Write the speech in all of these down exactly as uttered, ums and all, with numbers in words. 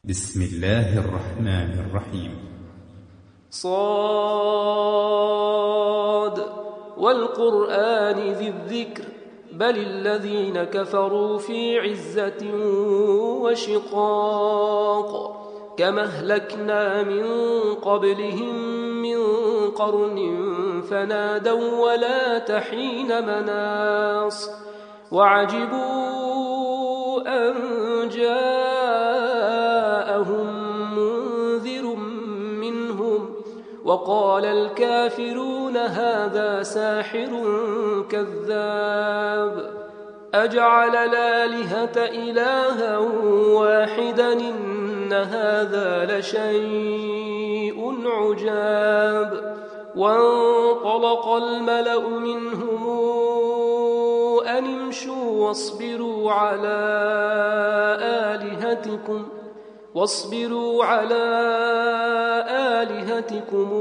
بسم الله الرحمن الرحيم. صاد والقرآن ذي الذكر بل الذين كفروا في عزة وشقاق كما أهلكنا من قبلهم من قرن فنادوا ولا تحين مناص وعجبوا أن جاءهم منذر منهم وقال الكافرون هذا ساحر كذاب أجعل الآلهة إلها واحدا إن هذا لشيء عجاب وانطلق الملأ منهم أن امشوا واصبروا على آلهتكم واصبروا على آلهتكم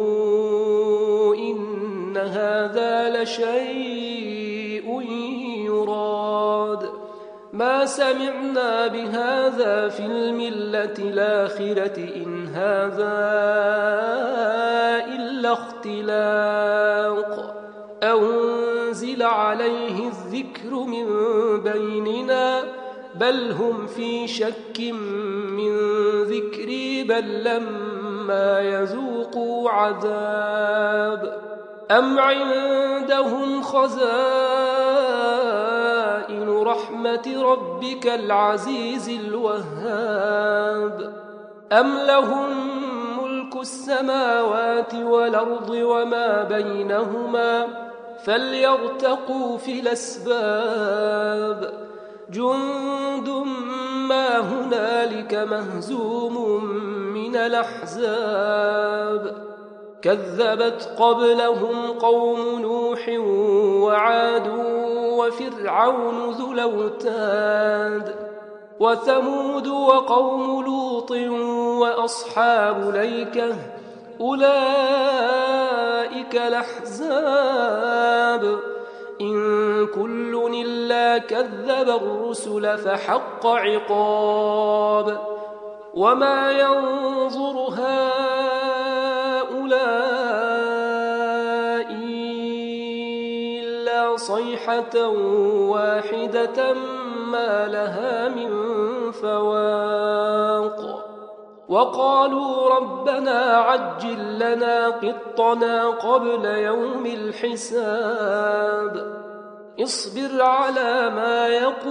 إن هذا لشيء يراد ما سمعنا بهذا في الملة الآخرة إن هذا إلا اختلاق أنزل عليه الذكر من بيننا بل هم في شك من ذكري بل لما يذوقوا عذاب أم عندهم خزائن رحمة ربك العزيز الوهاب أم لهم ملك السماوات والأرض وما بينهما فليرتقوا في الأسباب جند ما هنالك مهزوم من الأحزاب كذبت قبلهم قوم نوح وعاد وفرعون ذو الأوتاد وثمود وقوم لوط وأصحاب الأيكة أولئك الأحزاب إن كل إلا كذب الرسل فحق عقاب وما ينظر هؤلاء إلا صيحة واحدة ما لها من فواق وقالوا ربنا عجل لنا قطنا قبل يوم الحساب اصبر على ما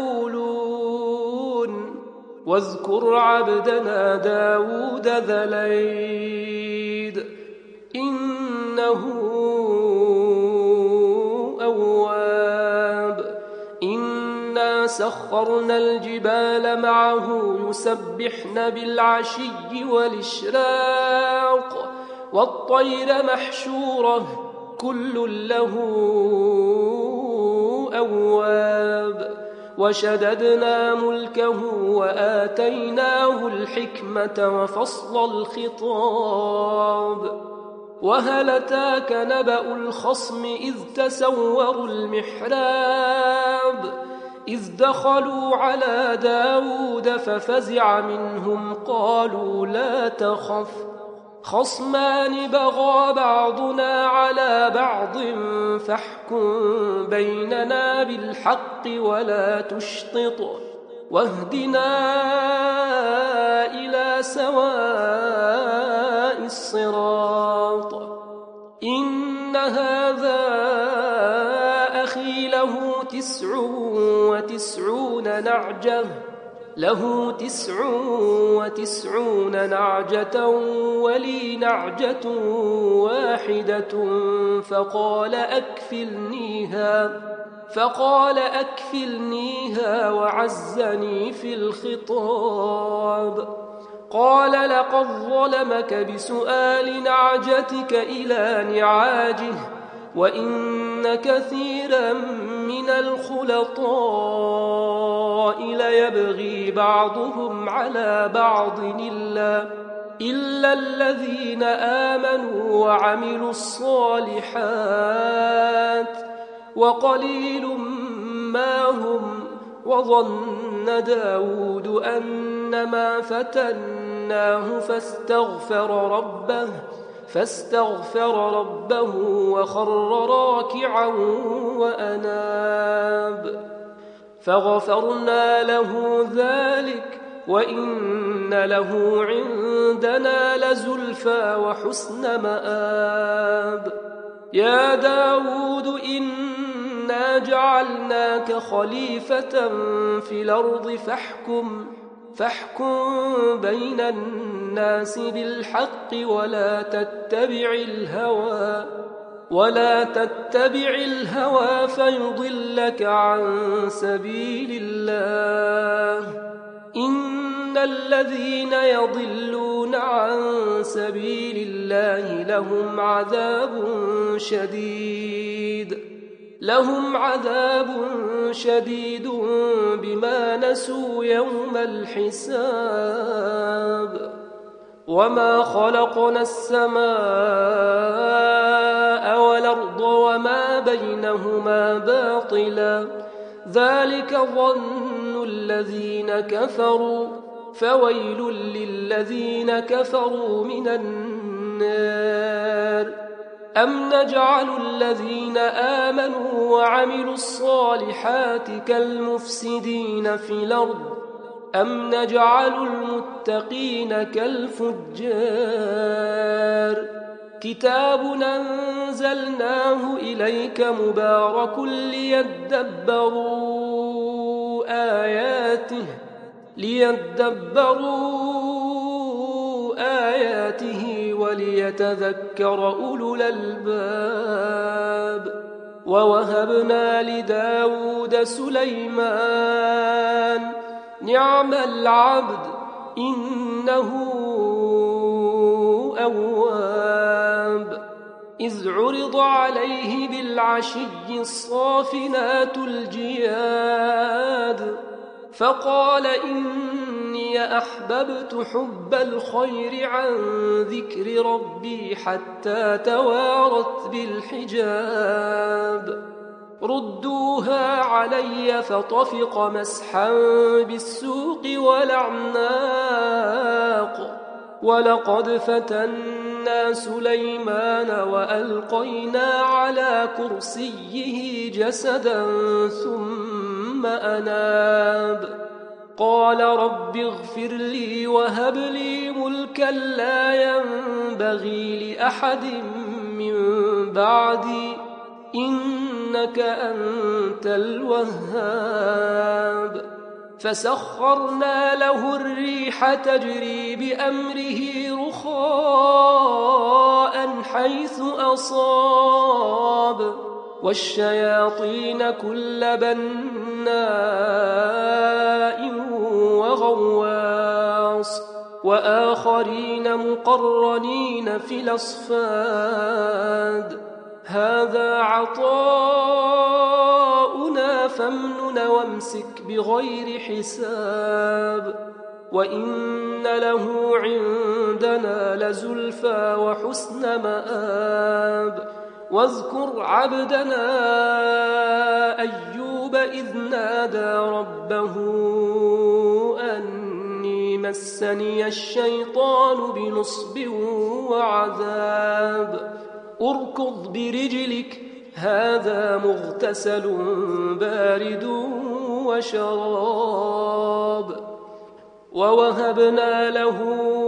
يقولون واذكر عبدنا داود ذا الأيد إنه أواب إنا سخرنا الجبال معه يسبحن بالعشي والإشراق والطير محشورة كل له أواب وشددنا ملكه وآتيناه الحكمة وفصل الخطاب وهل أتاك نبأ الخصم إذ تسوروا المحراب إذ دخلوا على داود ففزع منهم قالوا لا تخف خصمان بغى بعضنا على بعض فاحكم بيننا بالحق ولا تشطط واهدنا إلى سواء الصراط إن هذا أخي له تسع وتسعون نعجة له تسع وتسعون نعجة ولي نعجة واحدة فقال أكفلنيها فقال أكفلنيها وعزني في الخطاب قال لقد ظلمك بسؤال نعجتك إلى نعاجه وإن كثيرا من الخلطاء ليبغي بعضهم على بعض إلا, إلا الذين آمنوا وعملوا الصالحات وقليل ما هم وظن داود أن إنما فتناه فاستغفر ربه فاستغفر ربه وخر راكعا وأناب فغفرنا له ذلك وإن له عندنا لزلفى وحسن مآب يا داود إنا جعلناك خليفة في الأرض فاحكم فاحكم بين الناس بالحق ولا تتبع الهوى ولا تتبع الهوى فيضلك عن سبيل الله إن الذين يضلون عن سبيل الله لهم عذاب شديد لهم عذاب شديد بما نسوا يوم الحساب وما خلقنا السماء والأرض وما بينهما باطلا ذلك ظن الذين كفروا فويل للذين كفروا من النار أم نجعل الذين آمنوا وعملوا الصالحات كالمفسدين في الأرض أم نجعل المتقين كالفجار كتاب أنزلناه إليك مبارك ليدبروا آياته ليدبروا آياته وليتذكر أولو الألباب ووهبنا لداود سليمان نعم العبد إنه أواب إذ عرض عليه بالعشي الصافنات الجياد فقال إني أحببت حب الخير عن ذكر ربي حتى توارت بالحجاب ردوها علي فطفق مسحا بالسوق والأعناق ولقد فتنا سليمان وألقينا على كرسيه جسدا ثم أناب قال رب اغفر لي وهب لي ملكا لا ينبغي لأحد من بعدي إنك أنت الوهاب فسخرنا له الريح تجري بأمره رخاء حيث أصاب والشياطين كل بناء وغواص وآخرين مقرنين في الأصفاد هذا عطاؤنا فامنن وامسك بغير حساب وإن له عندنا لزلفى وحسن مآب واذكر عبدنا أيوب إذ نادى ربه أني مسني الشيطان بنصب وعذاب اركض برجلك هذا مغتسل بارد وشراب ووهبنا له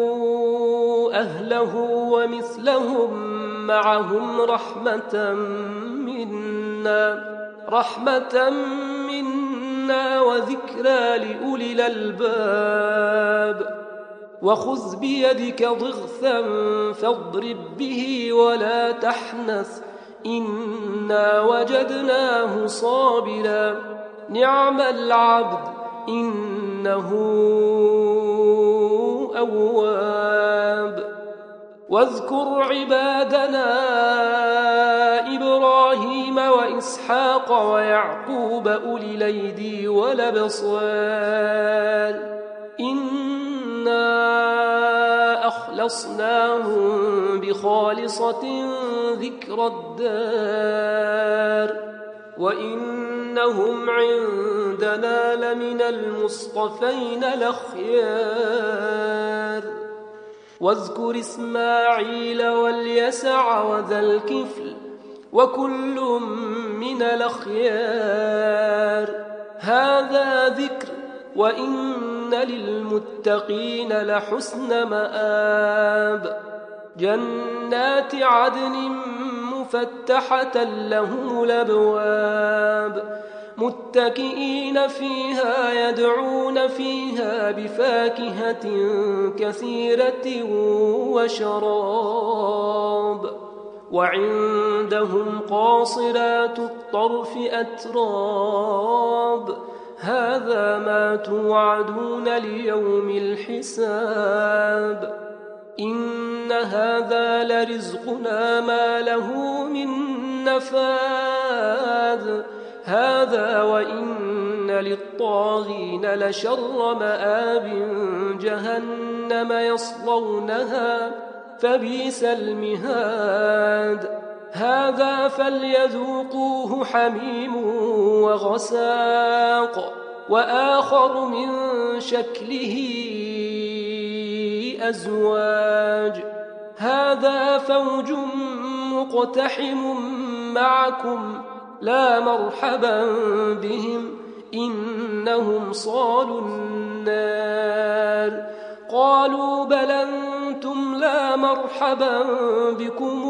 أهله ومثلهم معهم رحمة منا رحمة منا وذكرى لأولي الألباب وخذ بيدك ضغثا فاضرب به ولا تحنث إنا وجدناه صابرا نعم العبد إنه أواب واذكر عبادنا إبراهيم وإسحاق ويعقوب أولي الأيدي والأبصار إنا أخلصناهم بخالصة ذكر الدار وإنهم عندنا لمن المصطفين الأخيار واذكر إسماعيل واليسع وذا الكفل وكل من الأخيار هذا ذكر وإن للمتقين لحسن مآب جنات عدن مفتحة لهم الأبواب متكئين فيها يدعون فيها بفاكهة كثيرة وشراب وعندهم قاصرات الطرف أتراب هذا ما توعدون ليوم الحساب إن هذا لرزقنا ما له من نفاذ هذا وإن للطاغين لشر مآب جهنم يصلونها فبئس المهاد هذا فليذوقوه حميم وغساق وآخر من شكله أزواج هذا فوج مقتحم معكم لا مرحبا بهم إنهم صالوا النار قالوا بل أنتم لا مرحبا بكم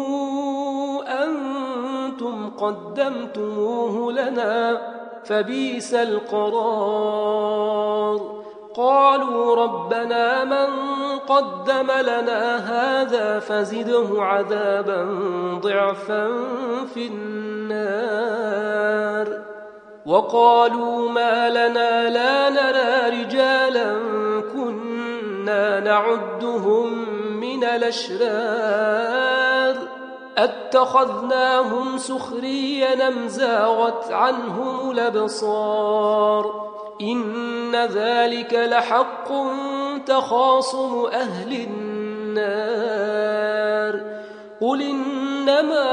أنتم قدمتموه لنا فبئس القرار قالوا ربنا من قدم لنا هذا فزده عذابا ضعفا في النار وقالوا ما لنا لا نرى رجالا كنا نعدهم من الأشرار اتخذناهم سخريا أم زاغت عنهم الأبصار إن ذلك لحق تخاصم أهل النار قل إنما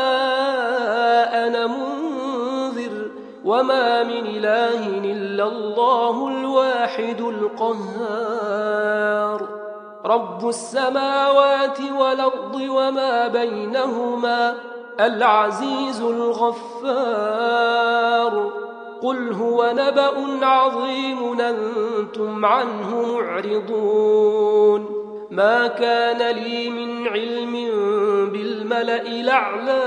أنا منذر وما من إله إلا الله الواحد القهار رب السماوات والأرض وما بينهما العزيز الغفار قل هو نبأ عظيم أنتم عنه معرضون ما كان لي من علم بالملأ الأعلى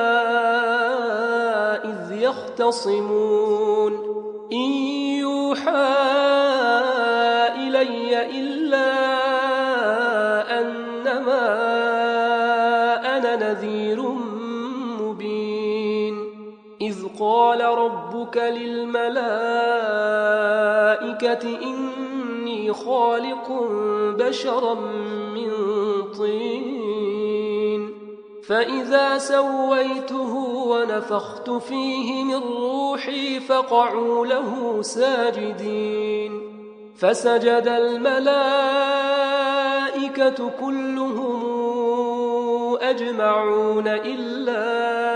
إذ يختصمون إن يوحى إلي إلا أنما أنا نذير مبين إذ قال ربك للملائكة إني خالق بشرا من طين فإذا سويته ونفخت فيه من روحي فقعوا له ساجدين فسجد الملائكة كلهم أجمعون إلا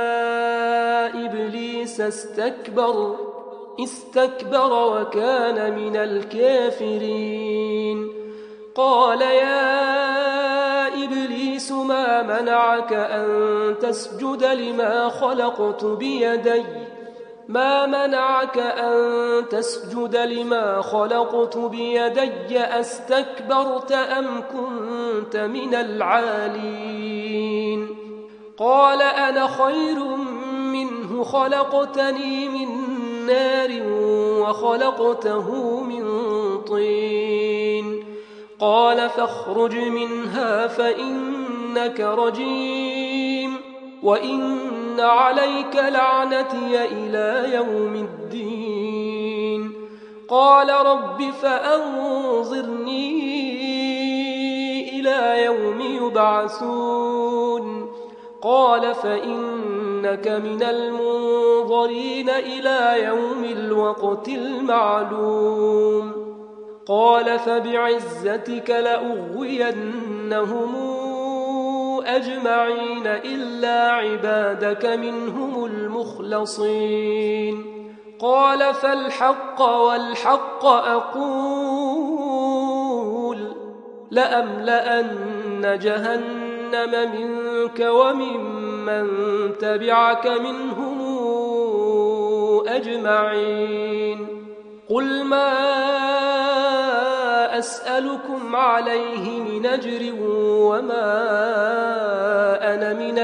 إبليس استكبر استكبر وكان من الكافرين قال يا إبليس ما منعك أن تسجد لما خلقت بيدي ما منعك أن تسجد لما خلقت بيدي أستكبرت أم كنت من العالين قال أنا خير منه خلقتني من نار وخلقته من طين قال فاخرج منها فإنك رجيم وإن عليك لعنتي إلى يوم الدين قال رب فأنظرني إلى يوم يبعثون قال فإنك من المنظرين إلى يوم الوقت المعلوم قال فبعزتك لأغوينهم أجمعين إلا عبادك منهم المخلصين المخلصين قال فالحق والحق أقول لأملأن جهنم منك وممن تبعك منهم أجمعين قل ما أسألكم عليه من أجر وما أنا من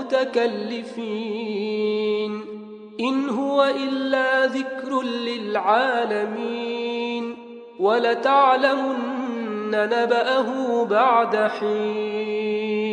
المتكلفين إن هو إلا ذكر للعالمين ولتعلمن نبأه بعد حين